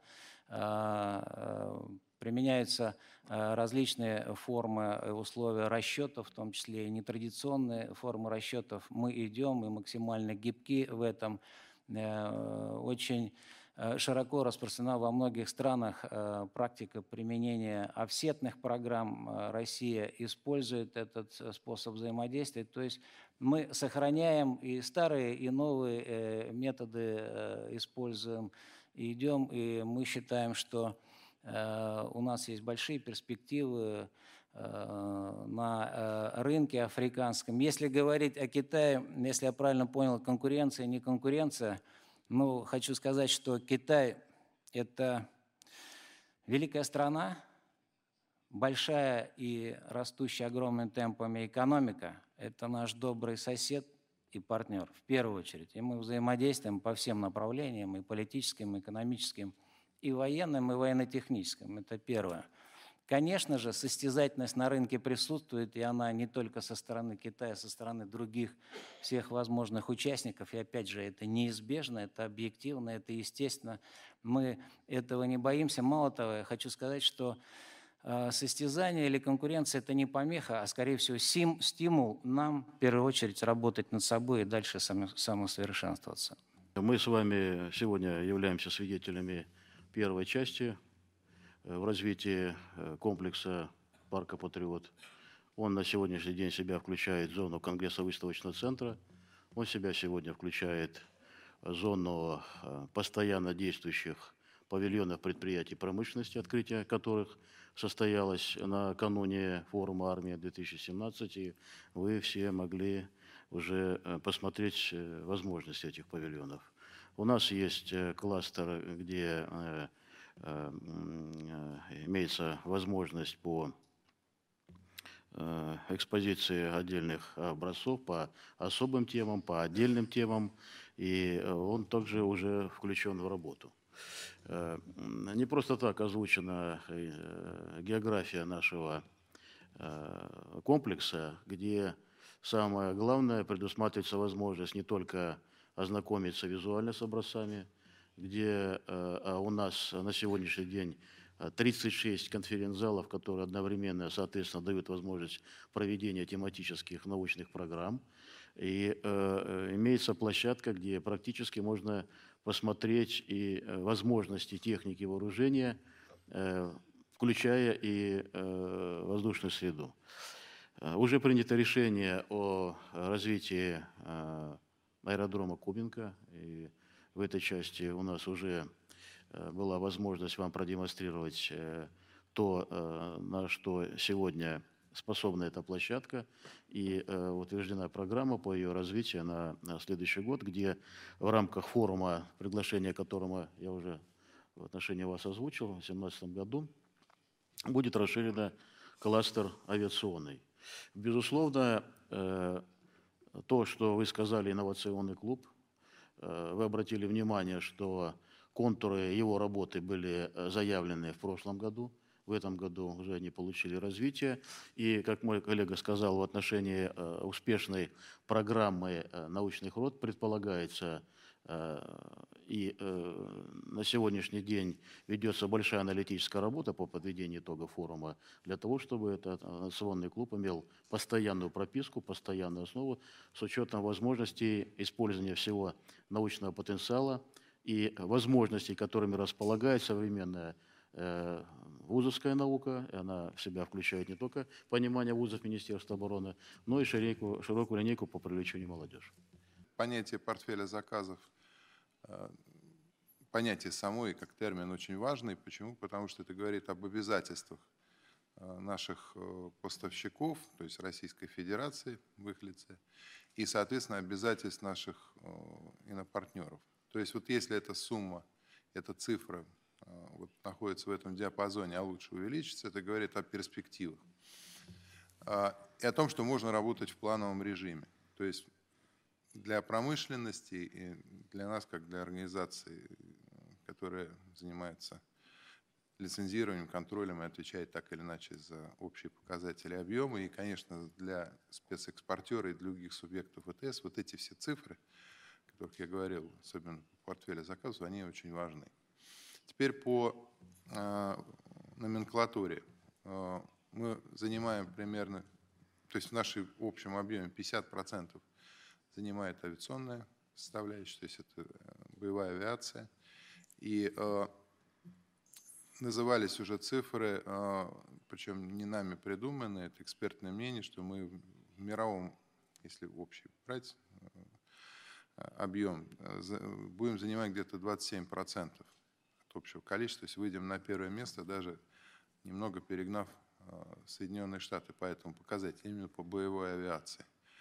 Применяются различные формы и условия расчетов, в том числе и нетрадиционные формы расчетов. Мы идем и максимально гибки в этом. Очень широко распространена во многих странах практика применения офсетных программ. Россия использует этот способ взаимодействия. То есть мы сохраняем и старые, и новые методы используем, и идем, и мы считаем, что у нас есть большие перспективы на рынке африканском. Если говорить о Китае, если я правильно понял, конкуренция, не конкуренция, хочу сказать, что Китай – это великая страна, большая и растущая огромными темпами экономика – это наш добрый сосед и партнер в первую очередь. И мы взаимодействуем по всем направлениям, и политическим, и экономическим, и военным, и военно-техническим. Это первое. Конечно же, состязательность на рынке присутствует, и она не только со стороны Китая, со стороны других всех возможных участников. И опять же, это неизбежно, это объективно, это естественно. Мы этого не боимся. Мало того, я хочу сказать, что состязание или конкуренция – это не помеха, а, скорее всего, стимул нам, в первую очередь, работать над собой и дальше самосовершенствоваться. Мы с вами сегодня являемся свидетелями первой части в развитии комплекса парка «Патриот». Он на сегодняшний день себя включает зону конгрессо-выставочного центра, он себя сегодня включает зону постоянно действующих павильонов предприятий промышленности, открытие которых состоялось накануне форума «Армия-2017», и вы все могли уже посмотреть возможности этих павильонов. У нас есть кластер, где имеется возможность по экспозиции отдельных образцов по особым темам, по отдельным темам, и он также уже включен в работу. Не просто так озвучена география нашего комплекса, где самое главное предусматривается возможность не только ознакомиться визуально с образцами, где у нас на сегодняшний день 36 конференц-залов, которые одновременно, соответственно, дают возможность проведения тематических научных программ. И имеется площадка, где практически можно посмотреть и возможности техники вооружения, включая и воздушную среду. Уже принято решение о развитии аэродрома Кубинка, и в этой части у нас уже была возможность вам продемонстрировать то, на что сегодня способна эта площадка, и утверждена программа по ее развитию на следующий год, где в рамках форума, приглашение которого я уже в отношении вас озвучил, в 2017 году, будет расширено кластер авиационный. Безусловно, то, что вы сказали, инновационный клуб, вы обратили внимание, что контуры его работы были заявлены в прошлом году. В этом году уже они получили развитие. И, как мой коллега сказал, в отношении успешной программы научных род предполагается, и на сегодняшний день ведется большая аналитическая работа по подведению итогов форума для того, чтобы этот инновационный клуб имел постоянную прописку, постоянную основу с учетом возможностей использования всего научного потенциала и возможностей, которыми располагает современная вузовская наука. Она в себя включает не только понимание вузов Министерства обороны, но и широкую линейку по привлечению молодежи. Понятие портфеля заказов, понятие самой как термин очень важный. Почему? Потому что это говорит об обязательствах наших поставщиков, то есть Российской Федерации в их лице, и, соответственно, обязательств наших инопартнеров. То есть вот если эта сумма, эта цифра вот находится в этом диапазоне, а лучше увеличится, это говорит о перспективах. И о том, что можно работать в плановом режиме. То есть для промышленности и для нас, как для организации, которая занимается лицензированием, контролем и отвечает так или иначе за общие показатели объема, и, конечно, для спецэкспортера и других субъектов ВТС, вот эти все цифры, о которых я говорил, особенно по портфелю заказов, они очень важны. Теперь по номенклатуре. Мы занимаем примерно, то есть в нашем общем объеме 50% занимает авиационная составляющая, то есть это боевая авиация. И назывались уже цифры, причем не нами придуманы, это экспертное мнение, что мы в мировом, если общий брать объем, будем занимать где-то 27% от общего количества, то есть выйдем на первое место, даже немного перегнав Соединенные Штаты по этому показателю, именно по боевой авиации.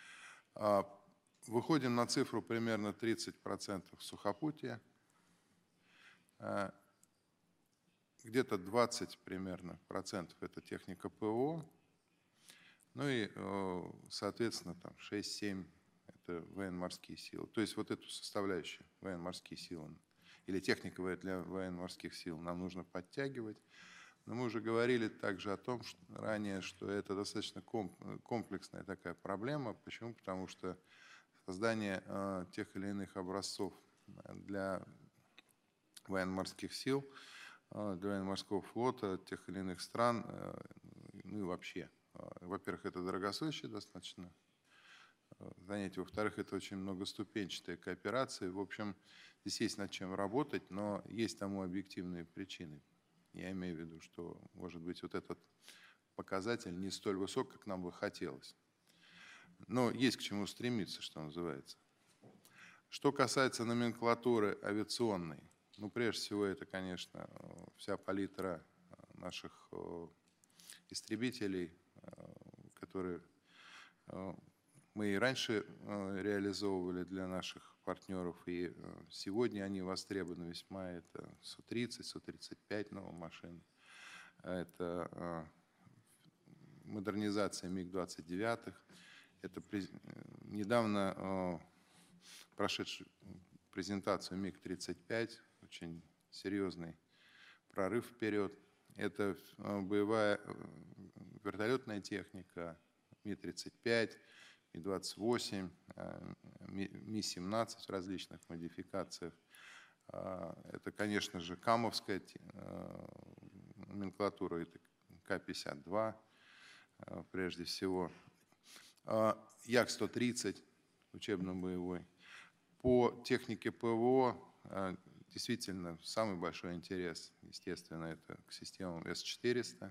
Выходим на цифру примерно 30% сухопутия, где-то 20 примерно процентов это техника ПВО, ну и, соответственно, там 6-7 это военно-морские силы. То есть вот эту составляющую военно-морские силы или техника для военно-морских сил нам нужно подтягивать. Но мы уже говорили также о том, что ранее, что это достаточно комплексная такая проблема. Почему? Потому что создание тех или иных образцов для военно-морских сил, для военно-морского флота тех или иных стран, ну и вообще. Во-первых, это дорогостоящее достаточно занятие. Во-вторых, это очень многоступенчатая кооперация. В общем, здесь есть над чем работать, но есть тому объективные причины. Я имею в виду, что, может быть, вот этот показатель не столь высок, как нам бы хотелось. Но есть к чему стремиться, что называется. Что касается номенклатуры авиационной, ну, прежде всего, это, конечно, вся палитра наших истребителей, которые мы и раньше реализовывали для наших партнеров, и сегодня они востребованы весьма. Это Су-30, Су-35 новая машина, это модернизация МиГ-29, это недавно прошедшую презентацию МиГ-35, очень серьезный прорыв вперед. Это боевая вертолетная техника, Ми-35, Ми-28, Ми-17 в различных модификациях. Это, конечно же, камовская номенклатура, это К-52 прежде всего. Як-130 учебно-боевой. По технике ПВО действительно самый большой интерес, естественно, это к системам С-400.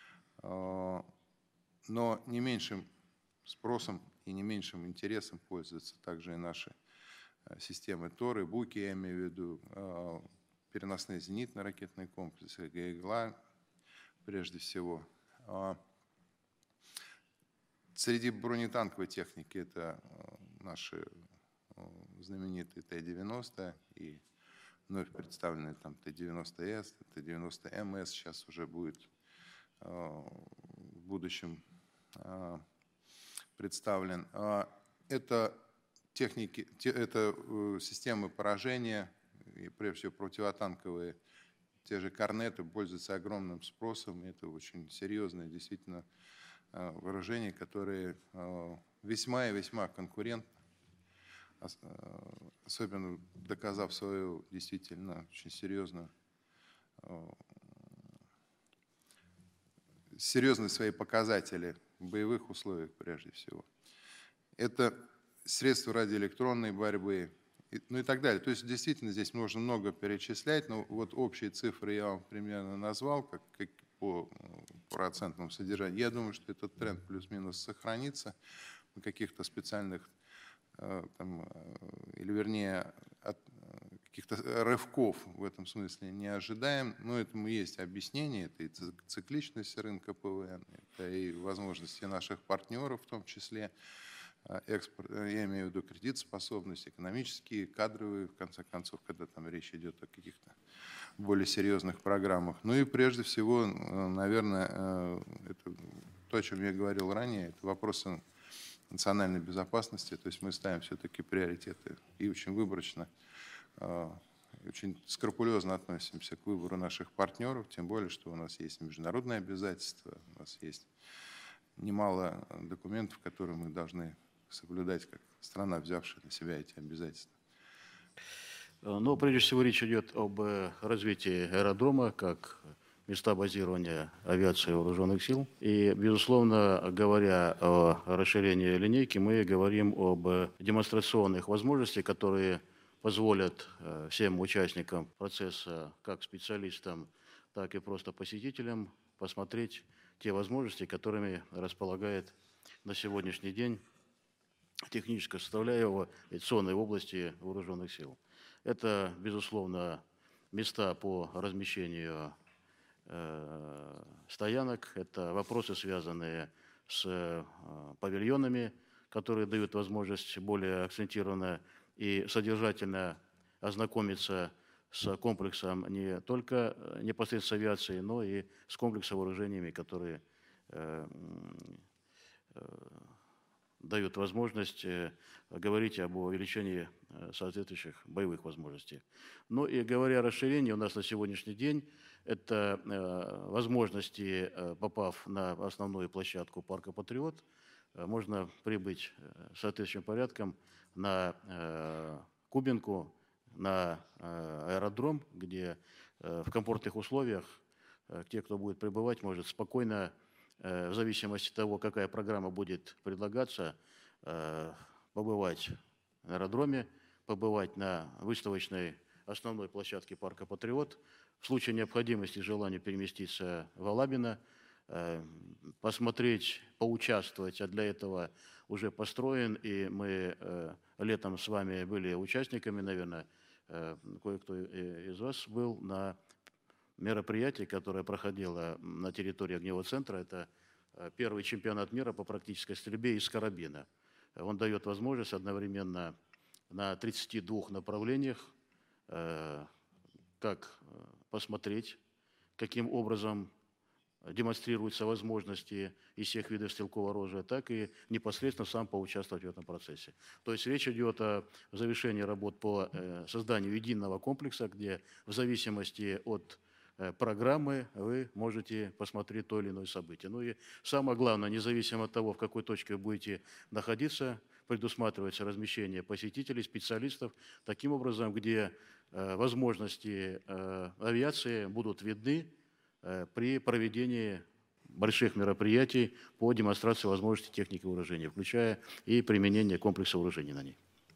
Но не меньшим спросом и не меньшим интересом пользуются также и наши системы ТОР и БУКи, я имею в виду переносные зенитно-ракетные комплексы, ГИГЛА прежде всего. Среди бронетанковой техники это наши знаменитые Т-90 и вновь представленные там Т-90С, Т-90МС сейчас уже будет в будущем представлен. Это техники, это системы поражения, и прежде всего противотанковые, те же корнеты пользуются огромным спросом. Это очень серьезное действительно вооружение, которое весьма и весьма конкурентно, особенно доказав свою действительно очень серьезные свои показатели в боевых условиях прежде всего. Это средства радиоэлектронной борьбы, ну и так далее. То есть действительно здесь можно много перечислять, но вот общие цифры я вам примерно назвал, как по процентному содержанию. Я думаю, что этот тренд плюс-минус сохранится. Мы каких-то специальных, там, или вернее, каких-то рывков в этом смысле не ожидаем. Но этому есть объяснение. Это и цикличность рынка ПВН, это и возможности наших партнеров в том числе. Экспорт, я имею в виду кредитоспособность, экономические, кадровые, в конце концов, когда там речь идет о каких-то более серьезных программах. Ну и прежде всего, наверное, это то, о чем я говорил ранее, это вопросы национальной безопасности. То есть мы ставим все-таки приоритеты и очень выборочно, очень скрупулезно относимся к выбору наших партнеров, тем более, что у нас есть международные обязательства, у нас есть немало документов, которые мы должны соблюдать как страна, взявшая на себя эти обязательства. Но прежде всего речь идет об развитии аэродрома как места базирования авиации вооруженных сил. И, безусловно, говоря о расширении линейки, мы говорим об демонстрационных возможностях, которые позволят всем участникам процесса, как специалистам, так и просто посетителям, посмотреть те возможности, которыми располагает на сегодняшний день техническая составляющая авиационной области вооруженных сил. Это, безусловно, места по размещению стоянок, это вопросы, связанные с павильонами, которые дают возможность более акцентированно и содержательно ознакомиться с комплексом не только непосредственно с авиацией, но и с комплексом вооружениями, которые дают возможность говорить об увеличении соответствующих боевых возможностей. Ну и говоря о расширении, у нас на сегодняшний день это возможности, попав на основную площадку парка «Патриот», можно прибыть соответствующим порядком на Кубинку, на аэродром, где в комфортных условиях те, кто будет прибывать, может спокойно, в зависимости от того, какая программа будет предлагаться, побывать на аэродроме, побывать на выставочной основной площадке парка «Патриот», в случае необходимости и желания переместиться в Алабино, посмотреть, поучаствовать, а для этого уже построен, и мы летом с вами были участниками, наверное, кое-кто из вас был на мероприятии, которое проходило на территории огневого центра. Это первый чемпионат мира по практической стрельбе из карабина. Он дает возможность одновременно на 32 направлениях как посмотреть, каким образом демонстрируются возможности из всех видов стрелкового оружия, так и непосредственно сам поучаствовать в этом процессе. То есть речь идет о завершении работ по созданию единого комплекса, где в зависимости от программы вы можете посмотреть то или иное событие. Ну и самое главное, независимо от того, в какой точке вы будете находиться, предусматривается размещение посетителей, специалистов, таким образом, где возможности авиации будут видны при проведении больших мероприятий по демонстрации возможностей техники вооружения, включая и применение комплекса вооружений на ней.